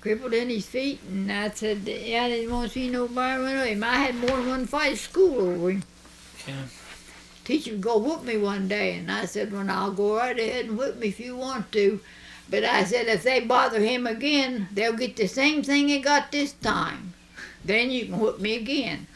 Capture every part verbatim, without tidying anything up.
crippled in his feet, and I said, yeah, I didn't want to see nobody run over him. I had more than one fight at school over him. Yeah. Teacher would go whoop me one day, and I said, well, I'll go right ahead and whoop me if you want to. But I said, if they bother him again, they'll get the same thing they got this time. Then you can whoop me again.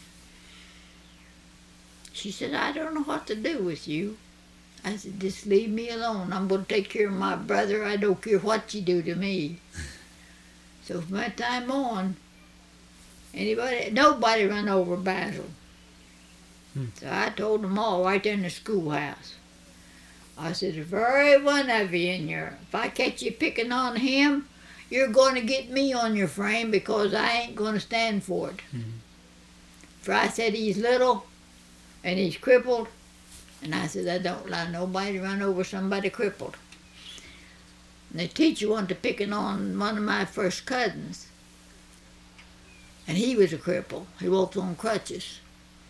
She said, I don't know what to do with you. I said, just leave me alone. I'm going to take care of my brother. I don't care what you do to me. So from that time on, anybody, nobody run over Basil. Hmm. So I told them all right there in the schoolhouse. I said, if every one of you in here, if I catch you picking on him, you're going to get me on your frame because I ain't going to stand for it. Hmm. For I said he's little and he's crippled, and I said I don't allow nobody to run over somebody crippled. And the teacher wanted to picking on one of my first cousins, and he was a cripple. He walked on crutches.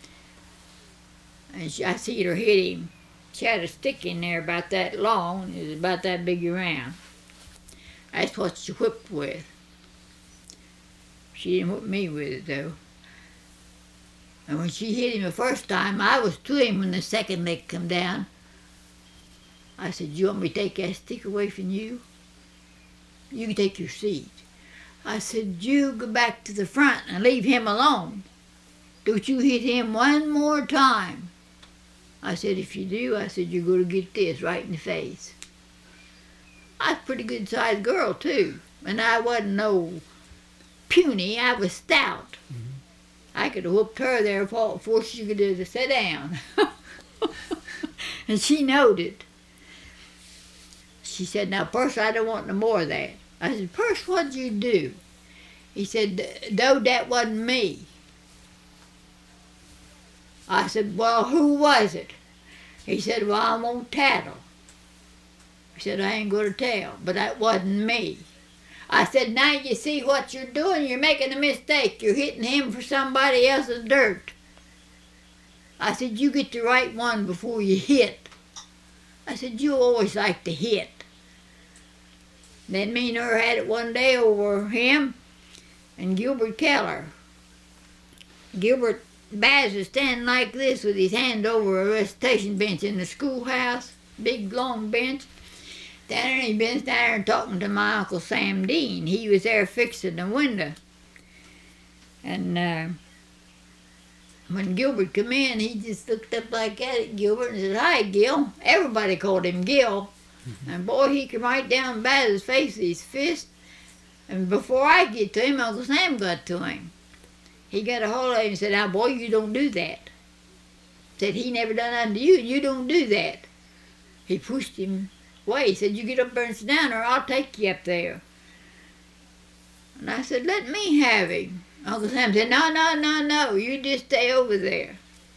And she, I seen her hit him. She had a stick in there about that long. It was about that big around. That's what she whipped with. She didn't whip me with it, though. And when she hit him the first time, I was to him when the second leg come down. I said, you want me to take that stick away from you? You can take your seat. I said, you go back to the front and leave him alone. Don't you hit him one more time. I said, if you do, I said, you're going to get this right in the face. I was a pretty good-sized girl, too. And I wasn't no puny. I was stout. Mm-hmm. I could have whooped her there before she could have sit down. And she knowed it. She said, now, Percy, I don't want no more of that. I said, Percy, what'd you do? He said, no, that wasn't me. I said, well, who was it? He said, well, I won't tattle. He said, I ain't going to tell, but that wasn't me. I said, now you see what you're doing? You're making a mistake. You're hitting him for somebody else's dirt. I said, you get the right one before you hit. I said, you always like to hit. Then me and her had it one day over him and Gilbert Keller. Gilbert Baz was standing like this with his hand over a recitation bench in the schoolhouse, big long bench. Down he been down there talking to my Uncle Sam Dean. He was there fixing the window. And uh, when Gilbert come in, he just looked up like that at Gilbert and said, hi, Gil. Everybody called him Gil. Mm-hmm. And boy, he could write down Baz's face with his fist. And before I get to him, Uncle Sam got to him. He got a hold of him and said, now, boy, you don't do that. Said, he never done nothing to you, you don't do that. He pushed him away. He said, you get up there and sit down or I'll take you up there. And I said, let me have him. Uncle Sam said, no, no, no, no, you just stay over there.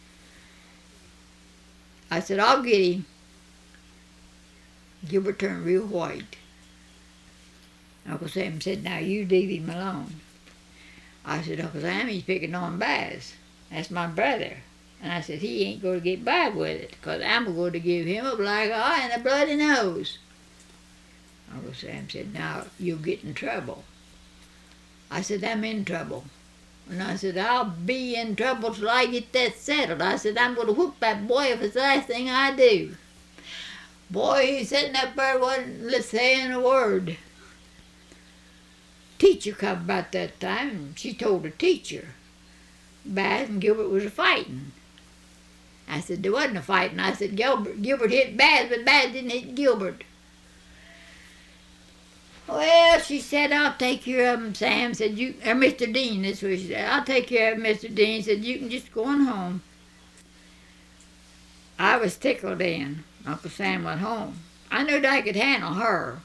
I said, I'll get him. Gilbert turned real white. Uncle Sam said, now you leave him alone. I said, Uncle Sam, he's picking on Baz. That's my brother. And I said, he ain't going to get by with it, because I'm going to give him a black eye and a bloody nose. Uncle Sam said, now you'll get in trouble. I said, I'm in trouble. And I said, I'll be in trouble till I get that settled. I said, I'm going to whoop that boy if it's the last thing I do. Boy, he's sitting up there wasn't saying a word. Teacher come about that time, and she told the teacher Baz and Gilbert was a fighting. I said, there wasn't a fighting. I said, Gilbert, Gilbert hit Baz, but Baz didn't hit Gilbert. Well, she said, I'll take care of him, Sam. Said, you, or Mister Dean, that's what she said. I'll take care of him, Mister Dean. Said, you can just go on home. I was tickled then. Uncle Sam went home. I knew that I could handle her.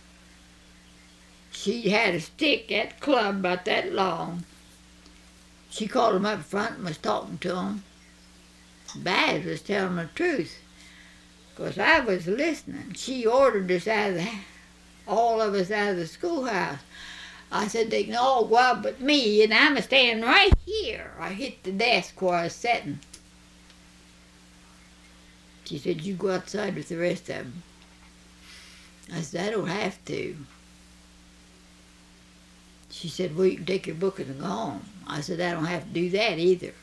She had a stick, that club about that long. She called him up front and was talking to him. Baz was telling the truth, because I was listening. She ordered us out of the, all of us out of the schoolhouse. I said, they can all go out but me, and I'm standing right here. I hit the desk where I was sitting. She said, you go outside with the rest of them. I said, I don't have to. She said, well, you can take your booklet and go home. I said, I don't have to do that either.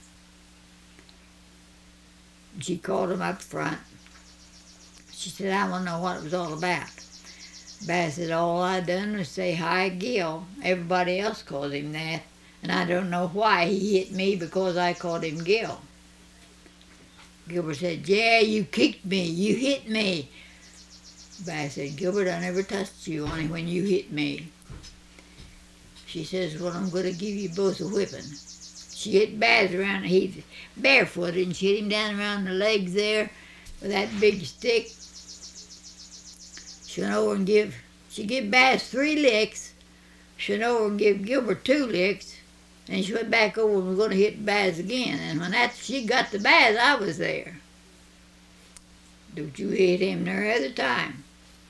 She called him up front. She said, I want to know what it was all about. Baz said, all I done was say, hi, Gil. Everybody else called him that. And I don't know why he hit me because I called him Gil. Gilbert said, yeah, you kicked me. You hit me. Baz said, Gilbert, I never touched you, only when you hit me. She says, well, I'm going to give you both a whipping. She hit Baz around, he's barefooted, and she hit him down around the legs there with that big stick. She went over and give, she gave Baz three licks. She went over and gave Gilbert two licks. And she went back over and was going to hit Baz again. And when that she got to Baz, I was there. Don't you hit him there other time.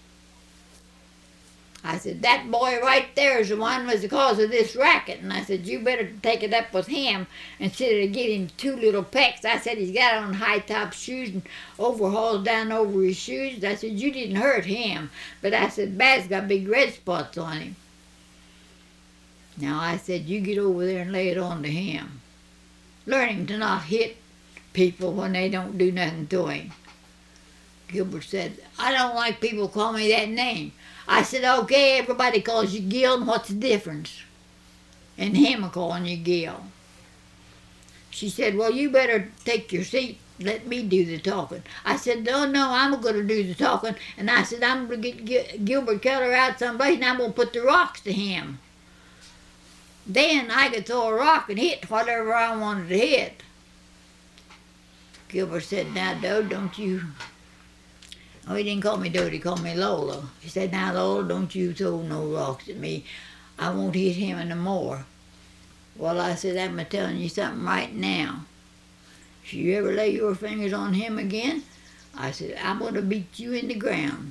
I said, that boy right there is the one was the cause of this racket. And I said, you better take it up with him instead of getting two little pecks. I said, he's got on high-top shoes and overalls down over his shoes. I said, you didn't hurt him. But I said, Baz got big red spots on him. Now I said, you get over there and lay it on to him. Learn him to not hit people when they don't do nothing to him. Gilbert said, I don't like people call me that name. I said, okay, everybody calls you Gil, and what's the difference? And him a calling you Gil. She said, well, you better take your seat. Let me do the talking. I said, no, no, I'm going to do the talking. And I said, I'm going to get Gilbert Keller out someplace, and I'm going to put the rocks to him. Then I could throw a rock and hit whatever I wanted to hit. Gilbert said, now, Doe, don't you... Oh, he didn't call me Doe, he called me Lola. He said, now, Lola, don't you throw no rocks at me. I won't hit him any more. Well, I said, I'm telling you something right now. If you ever lay your fingers on him again, I said, I'm going to beat you in the ground.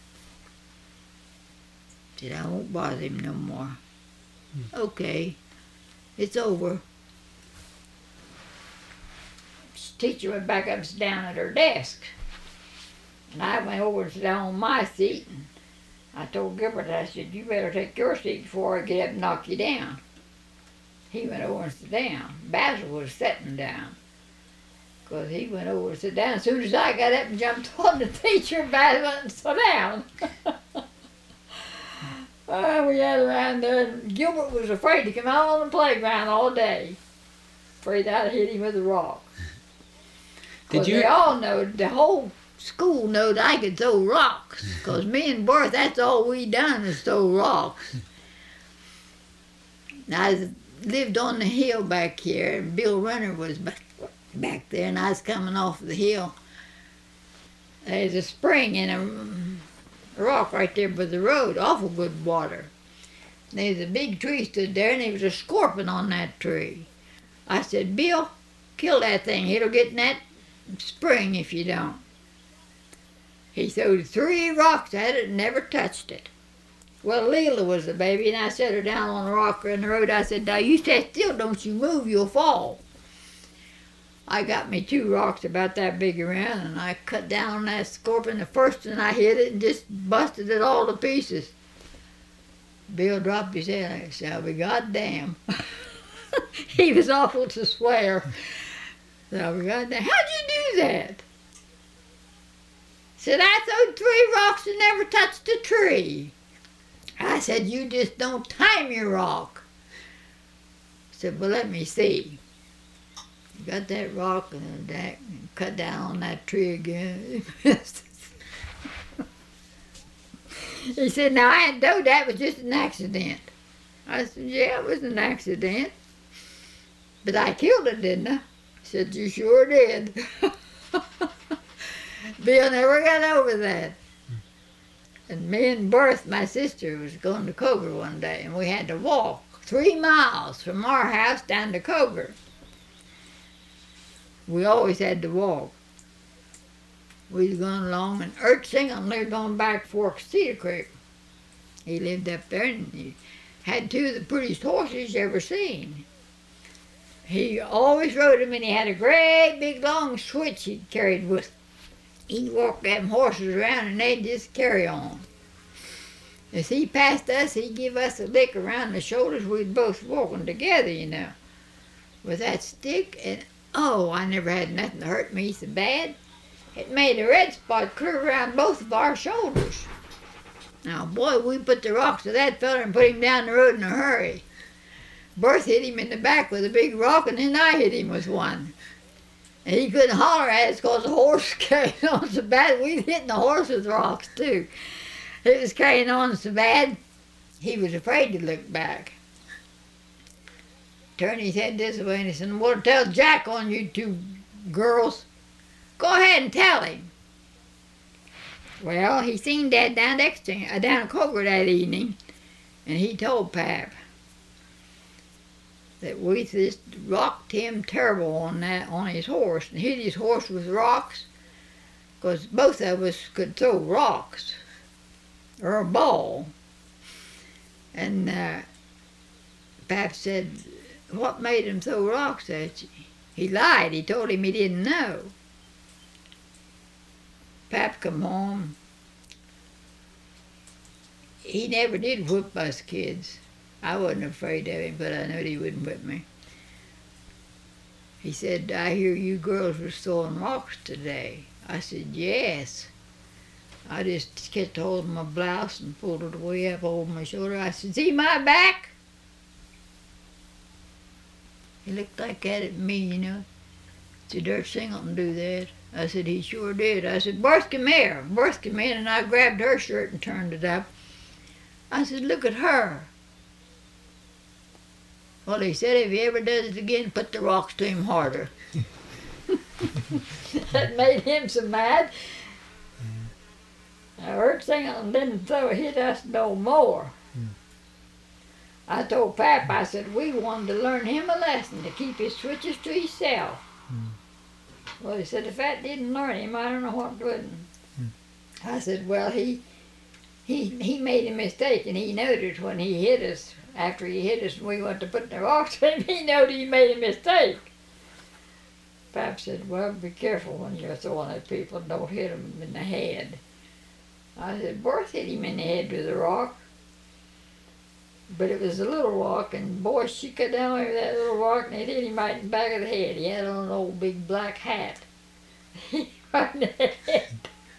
He said, I won't bother him no more. Hmm. Okay, it's over. Teacher went back up and sat down at her desk. And I went over and sat down on my seat. And I told Gilbert, I said, you better take your seat before I get up and knock you down. He went over and sat down. Basil was sitting down. Because he went over and sat down. As soon as I got up and jumped on the teacher, Basil went and sat down. uh, we had around there. And Gilbert was afraid to come out on the playground all day. Afraid I'd hit him with a rock. Did you? They all know, the whole school knowed I could throw rocks. Because me and Bert, that's all we done is throw rocks. I lived on the hill back here, and Bill Renner was back, back there, and I was coming off the hill. There's a spring and a rock right there by the road, awful good water. There's a big tree stood there, and there was a scorpion on that tree. I said, Bill, kill that thing. It'll get in that spring if you don't. He threw three rocks at it and never touched it. Well, Leela was the baby, and I set her down on a rock in the road. I said, now you stay still, don't you move, you'll fall. I got me two rocks about that big around, and I cut down on that scorpion. The first one I hit it and just busted it all to pieces. Bill dropped his head. I said, I'll be goddamn. He was awful to swear. So, goddamn, how'd you do that? Said, I threw three rocks and never touched a tree. I said, you just don't time your rock. Said, well, let me see. Got that rock and that, and cut down on that tree again. He said, now, I didn't know that was just an accident. I said, yeah, it was an accident. But I killed it, didn't I? He said, you sure did. Bill never got over that. And me and Berth, my sister, was going to Coger one day, and we had to walk three miles from our house down to Coger. We always had to walk. We was going along, and Ert Singham lived on Back Fork Cedar Creek. He lived up there, and he had two of the prettiest horses you ever seen. He always rode them, and he had a great big long switch he carried with him. He'd walk them horses around, and they'd just carry on. As he passed us, he'd give us a lick around the shoulders. We'd both walking together, you know, with that stick. And, oh, I never had nothing to hurt me so bad. It made a red spot clear around both of our shoulders. Now, boy, we put the rocks to that fella and put him down the road in a hurry. Berth hit him in the back with a big rock, and then I hit him with one. And he couldn't holler at us because the horse carried on so bad. We was hitting the horse with rocks, too. It was carrying on so bad, he was afraid to look back. Turned his head this way and he said, "Well, tell Jack on you two girls. Go ahead and tell him." Well, he seen Dad down next to him, uh, down at Coker that evening, and he told Pap that we just rocked him terrible on that on his horse and hit his horse with rocks, because both of us could throw rocks or a ball. And uh, Pap said, "What made him throw rocks at you?" He lied. He told him he didn't know. Pap come home. He never did whip us kids. I wasn't afraid of him, but I knew he wouldn't whip me. He said, "I hear you girls were throwing rocks today." I said, "Yes." I just kept hold of my blouse and pulled it way up over my shoulder. I said, "See my back?" He looked like that at me, you know. Said, "Dirt Singleton do that." I said, "He sure did." I said, "Berth, come here." Berth came in, and I grabbed her shirt and turned it up. I said, "Look at her." Well, he said, "If he ever does it again, put the rocks to him harder." That made him so mad. Now, Dirt Singleton didn't throw hit us no more. Mm. I told Pap, I said, we wanted to learn him a lesson to keep his switches to himself. Mm. Well, he said, if that didn't learn him, I don't know what wouldn't. Mm. I said, well, he, he, he made a mistake, and he noticed when he hit us, after he hit us and we went to put the rocks to him, he noticed he made a mistake. Pap said, well, be careful when you're throwing at people, don't hit them in the head. I said, Berth hit him in the head with a rock. But it was a little rock, and boy, she cut down over that little rock, and it hit him right in the back of the head. He had on an old big black hat. Right in the head.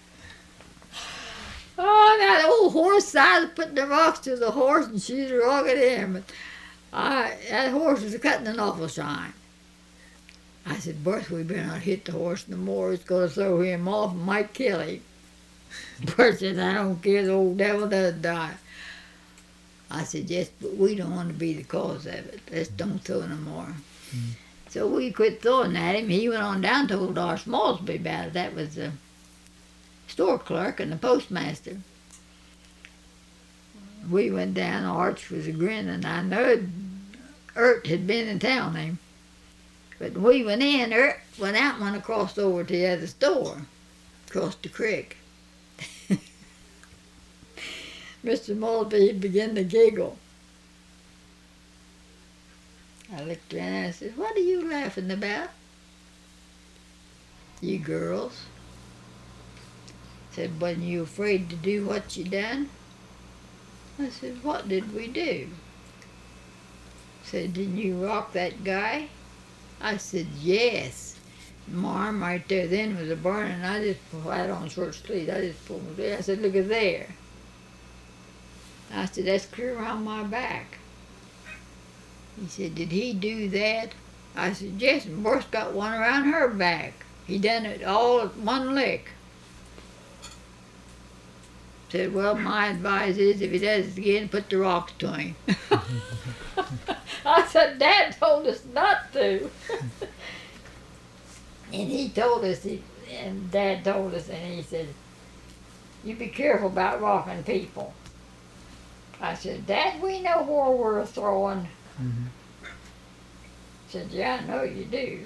Oh, that old horse, I was putting the rocks to the horse, and she was rocking him. But I, that horse was cutting an awful shine. I said, Berth, we better not hit the horse no more. It's going to throw him off and might kill him. Berth said, I don't care, the old devil does die. I said, yes, but we don't want to be the cause of it. Let's don't throw no more. Mm. So we quit throwing at him. He went on down and told our Smallsby about it. That was the store clerk and the postmaster. We went down, Arch was a grinning. I know Ert had been in town then. But when we went in, Ert went out and went across over to the other store, across the creek. Mister Mulvey began to giggle. I looked around and I said, what are you laughing about? You girls. Said, wasn't you afraid to do what you done? I said, what did we do? Said, didn't you rock that guy? I said, yes. My arm right there then was a burn, and I just had on short sleeves. I just pulled my sleeve. I said, look at there. I said, that's clear around my back. He said, did he do that? I said, yes, and Berth got one around her back. He done it all at one lick. Said, well, my advice is if he does it again, put the rocks to him. I said, Dad told us not to. And he told us, he, and Dad told us, and he said, you be careful about rocking people. I said, Dad, we know where we're throwing. Mm-hmm. Said, yeah, I know you do.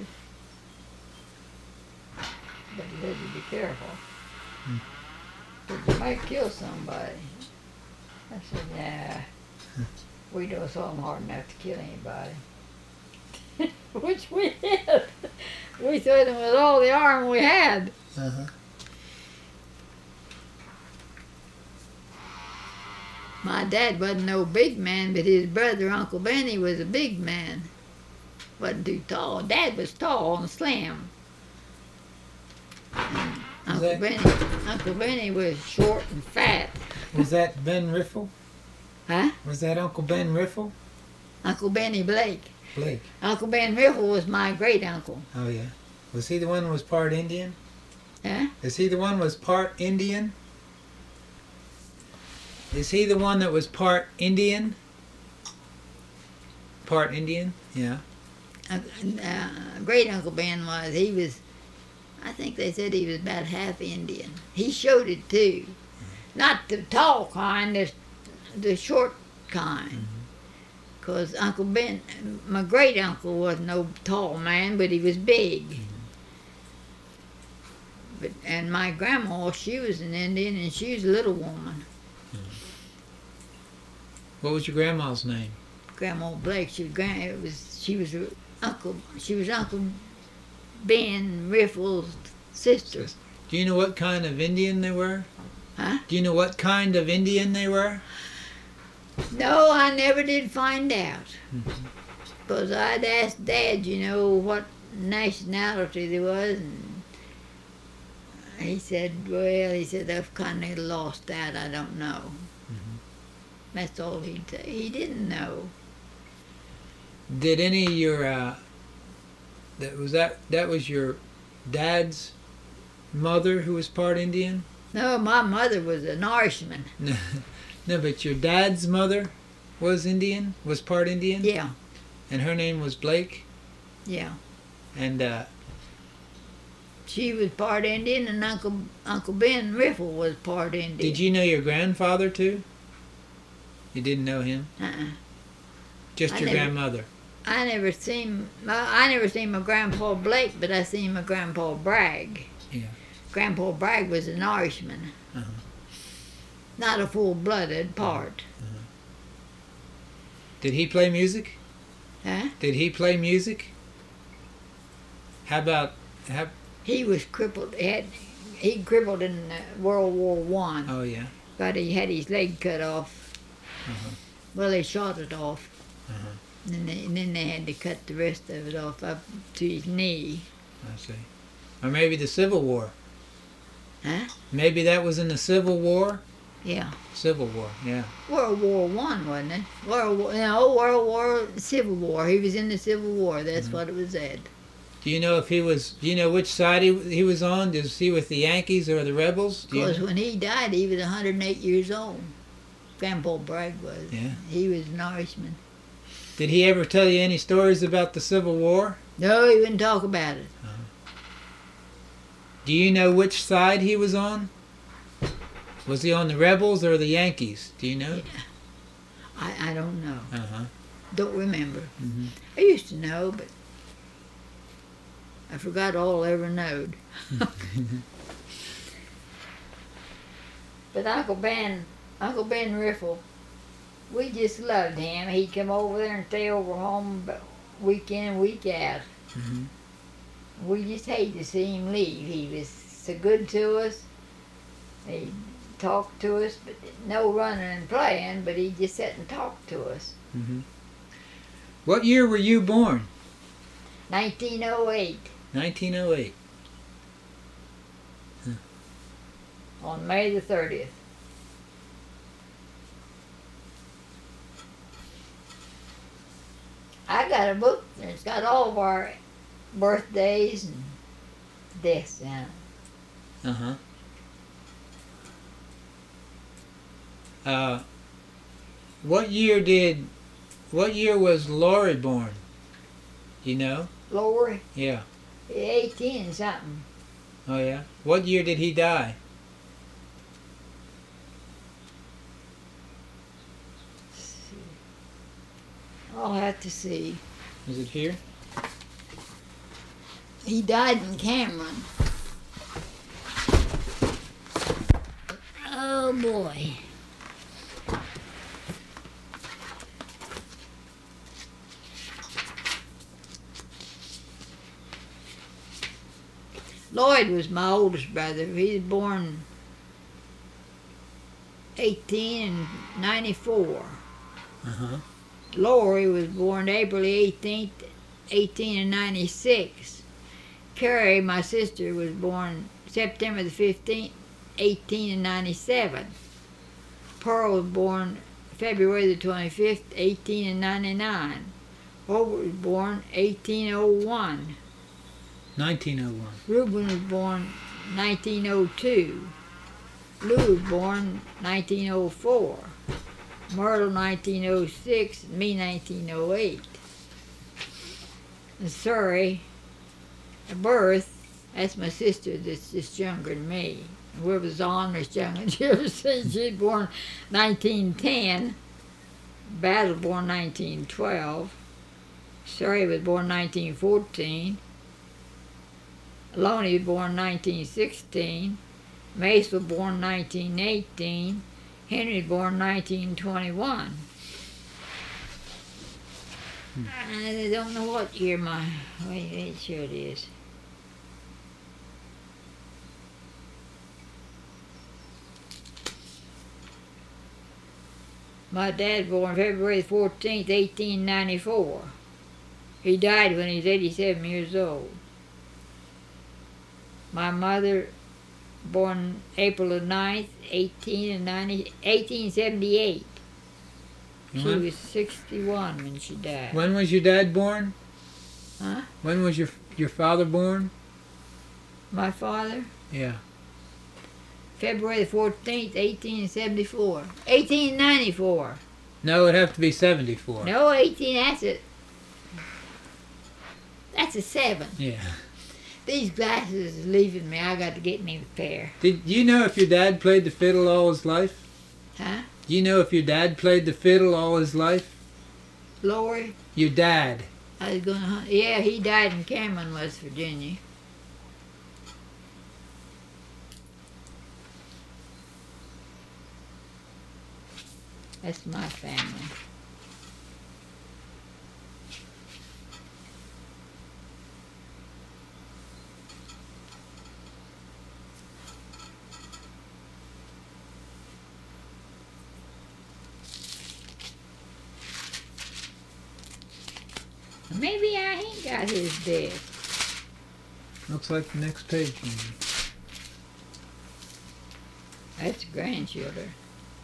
But you better be careful. Mm. Because you might kill somebody. I said, nah, we don't throw them hard enough to kill anybody. Which we did. We threw them with all the arm we had. Uh-huh. My dad wasn't no big man, but his brother, Uncle Benny, was a big man. Wasn't too tall. Dad was tall and slim. And Uncle that- Benny, Uncle Benny was short and fat. Was that Ben Riffle? Huh? Was that Uncle Ben Riffle? Uncle Benny Blake. Blake. Uncle Ben Riffle was my great uncle. Oh yeah. Was he the one who was part Indian? Huh? Is he the one who was part Indian? Is he the one that was part Indian? Part Indian? Yeah. Uh, uh, great Uncle Ben was. He was, I think they said he was about half Indian. He showed it too. Not the tall kind, the, the short kind. Because Uncle Ben, my great uncle wasn't no tall man, but he was big. But and my grandma, she was an Indian, and she was a little woman. What was your grandma's name? Grandma Blake. She was grand. It was she was her uncle. She was Uncle Ben Riffle's sister. Do you know what kind of Indian they were? Huh? Do you know what kind of Indian they were? No, I never did find out. Because I'd asked Dad, you know, what nationality there was, and he said, well, he said, I've kind of lost that, I don't know. Mhm. That's all he'd say. He didn't know. Did any of your uh, that was that that was your dad's mother who was part Indian? No, my mother was an Irishman. No, no, but your dad's mother was Indian, was part Indian, Yeah, and her name was Blake, yeah. and uh, She was part Indian, and Uncle Uncle Ben Riffle was part Indian. did you know your grandfather too? You didn't know him, Uh-uh. just I your never- grandmother. I never seen I never seen my grandpa Blake, but I seen my grandpa Bragg. Yeah. Grandpa Bragg was an Irishman, Uh-huh. not a full-blooded part. Did he play music? Huh? Did he play music? How about how, He was crippled. He had he crippled in uh, World War One. oh yeah. But he had his leg cut off. Uh-huh. Well, they shot it off, Uh-huh. and then, they, and then they had to cut the rest of it off up to his knee. I see. Or maybe the Civil War. Huh? Maybe that was in the Civil War. Yeah. Civil War, yeah. World War One, wasn't it? World War, no, World War, Civil War. He was in the Civil War. That's Mm-hmm. what it was at. Do you know if he was? Do you know which side he he was on? Was he with the Yankees or the Rebels? Do you Because know? when he died, he was one hundred eight years old. Grandpa Bragg was. Yeah. He was an Irishman. Did he ever tell you any stories about the Civil War? No, he wouldn't talk about it. Do you know which side he was on? Was he on the Rebels or the Yankees? Do you know? I, I don't know. Uh huh. Don't remember. Mhm. I used to know, but I forgot all I ever knowed. But Uncle Ben, Uncle Ben Riffle, we just loved him. He'd come over there and stay over home about week in and week out. Mhm. We just hated to see him leave. He was so good to us. He talked to us, but no running and playing, but he just sat and talked to us. Mhm. What year were you born? nineteen oh eight, nineteen oh eight. on May the thirtieth. I got a book and it's got all of our birthdays and deaths in it. Uh huh. Uh, what year did? What year was Laurie born? You know? Lori, Yeah. eighteen something. Oh yeah. What year did he die? I'll have to see. Is it here? He died in Cameron. Oh boy. Lloyd was my oldest brother. He was born eighteen ninety-four. Uh-huh. Lori was born April eighteenth, eighteen ninety-six. Carrie, my sister, was born September the fifteenth, eighteen ninety-seven. Pearl was born February the twenty-fifth, eighteen ninety-nine. Robert was born eighteen oh one. nineteen oh one. Reuben was born nineteen oh two. Lou was born nineteen oh four. Myrtle nineteen oh six, and me nineteen oh eight. And Surrey, at birth, that's my sister that's just younger than me. We was almost younger than she ever seen. She was born nineteen ten. Battle was born nineteen twelve. Surrey was born nineteen fourteen. Loney was born nineteen sixteen. Mace was born nineteen eighteen. Henry was born nineteen twenty-one. Hmm. I don't know what year my... Wait, wait, sure it is. My dad was born February fourteenth, eighteen ninety-four. He died when he was eighty-seven years old. My mother, born April the ninth, eighteen seventy-eight. She When? was sixty-one when she died. When was your dad born? Huh? When was your your father born? My father? Yeah. February the fourteenth, eighteen seventy-four. eighteen ninety-four. No, it'd have to be seventy-four. No, eighteen, that's a... That's a seven. Yeah. These glasses is leaving me. I got to get me a pair. Did you know if your dad played the fiddle all his life? Huh? Do you know if your dad played the fiddle all his life? Lori? Your dad. I was gonna... Yeah, he died in Cameron, West Virginia. That's my family. Maybe I ain't got his death. Looks like the next page. That's grandchildren.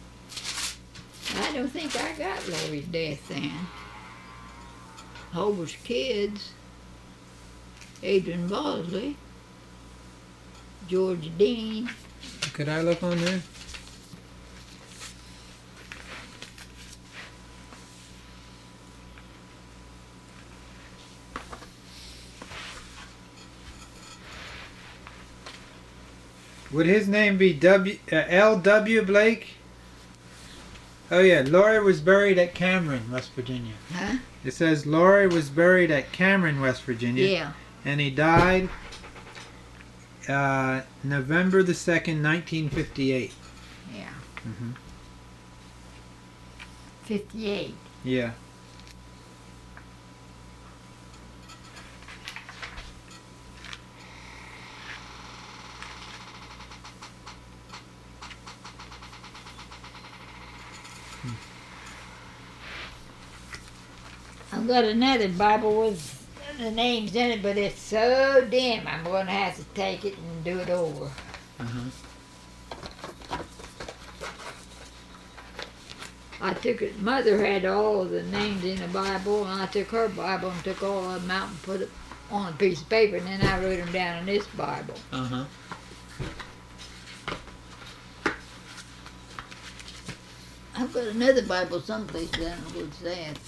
I don't think I got Lori's death then. Hobart's kids. Adrian Bosley. George Dean. Could I look on there? Would his name be W uh, L W Blake? Oh yeah, Laurie was buried at Cameron, West Virginia. Huh? It says Laurie was buried at Cameron, West Virginia. Yeah. And he died uh, November the second, nineteen fifty-eight. Yeah. Mm-hmm. fifty-eight. Yeah. I've got another Bible with the names in it, but it's so dim I'm going to have to take it and do it over. Uh-huh. I took it, Mother had all of the names in the Bible, and I took her Bible and took all of them out and put it on a piece of paper, and then I wrote them down in this Bible. Uh-huh. I've got another Bible someplace, but I don't know what's that.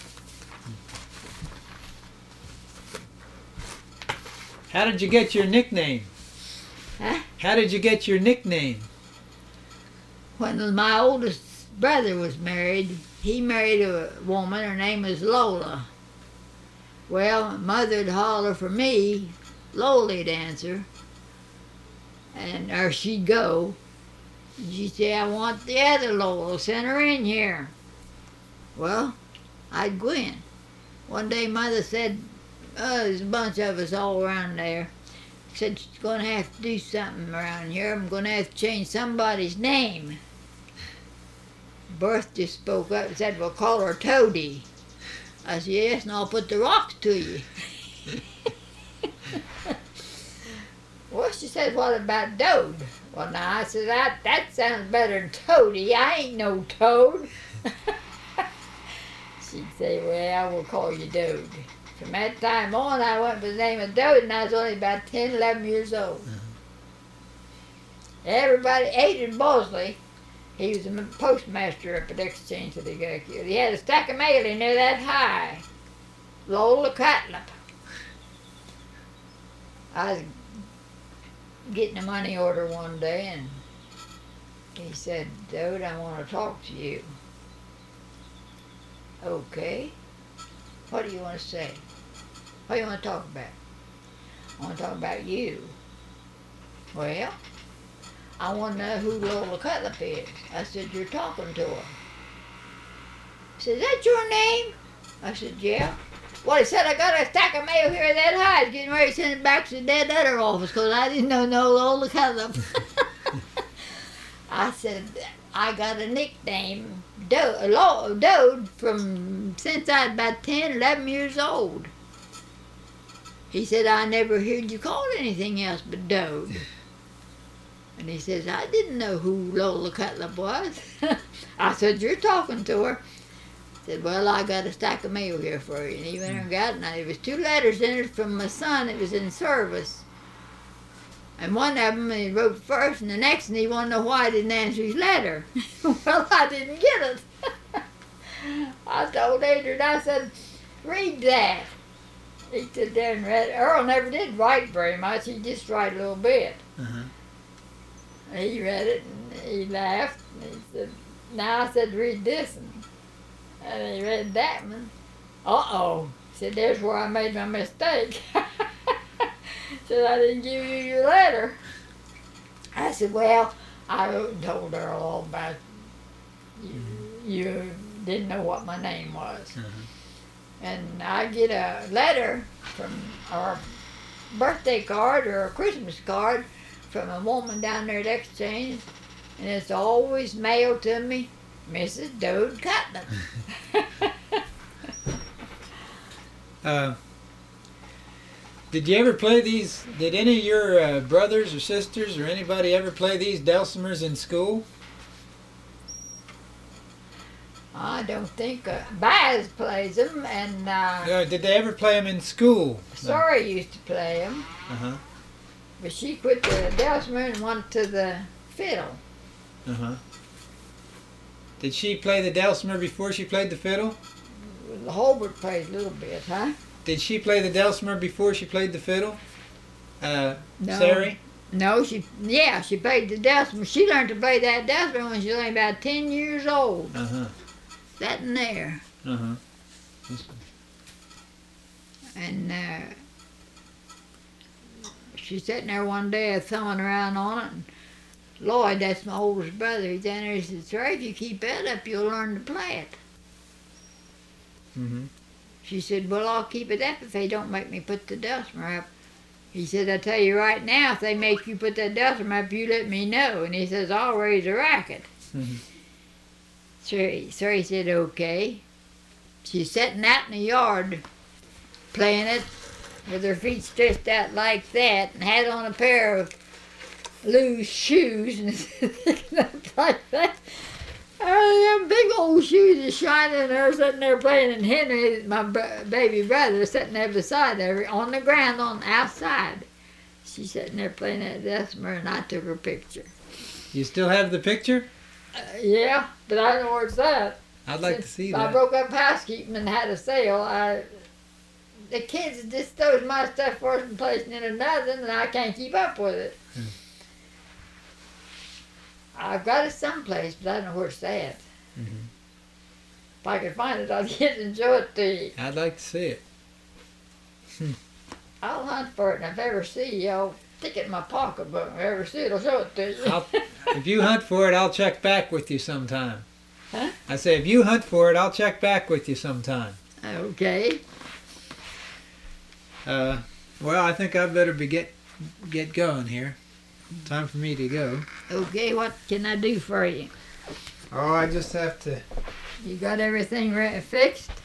How did you get your nickname? Huh? How did you get your nickname? When my oldest brother was married, he married a woman, her name was Lola. Well, Mother'd holler for me, Lola'd answer, and or she'd go. And she'd say, I want the other Lola, send her in here. Well, I'd go in. One day Mother said, oh, there's a bunch of us all around there. Said, she's going to have to do something around here. I'm going to have to change somebody's name. Bertha just spoke up and said, "We'll call her Toady." I said, "Yes, and I'll put the rocks to you." Well, she said, "What about Dode?" Well, now I said, that, that sounds better than Toady. I ain't no toad. She'd say, "Well, we'll call you Dode." From that time on, I went by the name of Dode, and I was only about ten, eleven years old. Uh-huh. Everybody, Adrian Bosley, he was a postmaster up at Exchange till he got killed. He had a stack of mail in there that high. Lola Catlip. I was getting a money order one day, and he said, "Dode, I want to talk to you." "Okay. What do you want to say? What do you want to talk about?" "I want to talk about you." "Well, I want to know who Lola Cutlip is." I said, "You're talking to her." He said, "Is that your name?" I said, "Yeah." "Well," he said, "I got a stack of mail here that high. He's getting ready to send it back to the dead letter office because I didn't know no Lola Cutlip." I said, "I got a nickname, Dode, Dode from since I was about ten, eleven years old." He said, "I never heard you called anything else but Dode." And he says, "I didn't know who Lola Cutlip was." I said, "You're talking to her." He said, "Well, I got a stack of mail here for you." And he went and got it. And there was two letters in it from my son that was in service. And one of them he wrote first, and the next one he wanted to know why I didn't answer his letter. Well, I didn't get it. I told Adrian, I said, "Read that." He stood there and read it. Earl never did write very much. He just wrote a little bit. Uh-huh. He read it, and he laughed, and he said, "Now," I said, "read this one." And he read that one. "Uh-oh." He said, "There's where I made my mistake." Said, "I didn't give you your letter." I said, "Well, I wrote and told Earl all about you. Mm-hmm. You didn't know what my name was." Mm-hmm. And I get a letter from, or a birthday card or a Christmas card from a woman down there at Exchange, and it's always mailed to me, "Missus Dode Cutlip." uh, did you ever play these, did any of your uh, brothers or sisters or anybody ever play these dulcimers in school? I don't think, uh, Baz plays them, and uh, uh, did they ever play them in school? Sorry used to play them. Uh-huh. But she quit the dulcimer and went to the fiddle. Uh-huh. Did she play the dulcimer before she played the fiddle? Holbert played a little bit, huh? Did she play the dulcimer before she played the fiddle? Uh, no. Sari? No, she, yeah, she played the dulcimer. She learned to play that dulcimer when she was only about ten years old. Uh-huh. That in there. Uh-huh. And, uh, she's sitting there one day thumbing around on it, and Lloyd, that's my oldest brother, he's down there, he says, "Sir, if you keep that up, you'll learn to play it." Mm-hmm. She said, "Well, I'll keep it up if they don't make me put the dulcimer up." He said, "I tell you right now, if they make you put that dulcimer up, you let me know." And he says, "I'll raise a racket." Mm-hmm. So, so he said, "Okay." She's sitting out in the yard playing it with her feet stretched out like that, and had on a pair of loose shoes, and like that. Oh, them big old shoes are shining, and her sitting there playing, and Henry, my b- baby brother, sitting there beside her on the ground on the outside. She's sitting there playing that dulcimer, and I took her picture. You still have the picture? Uh, yeah, but I don't know where it's at. I'd like Since to see I that. broke up housekeeping and had a sale. I the kids just throws my stuff first and placing it in another, and I can't keep up with it. Hmm. I've got it someplace, but I don't know where it's at. Mm-hmm. If I could find it, I'd get and show it to you. I'd like to see it. I'll hunt for it, and if I ever see you, I'll stick it in my pocketbook. If I ever see it, I'll show it to you. I'll, if you hunt for it, I'll check back with you sometime. Huh? I say, if you hunt for it, I'll check back with you sometime. Okay. Uh, well, I think I better be get get going here. Time for me to go. Okay, what can I do for you? Oh, I just have to. You got everything re- fixed?